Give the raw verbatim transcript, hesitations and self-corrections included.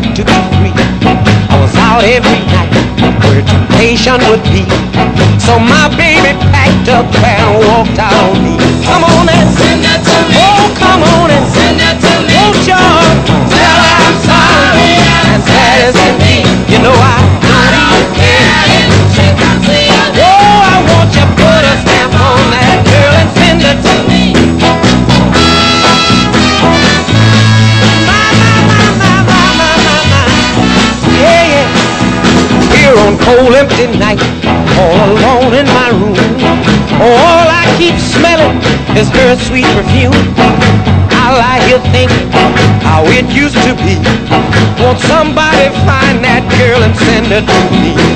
had to be free. I was out every night where temptation would be. So my baby packed up and walked out on me. Come on and send that to me. Oh, come on and send that to me. Won't you tell her I'm sorry and sad as can be. You know I don't even care if she comes to you. Oh, I want you to put a stamp on that girl and send it to me. My, my, my, my, my, my, my, my. Yeah, yeah. Here on cold empty night, all alone in my room. Oh, all I keep smelling is her sweet perfume. I lie here thinking how it used to be. Won't somebody find that girl and send her to me?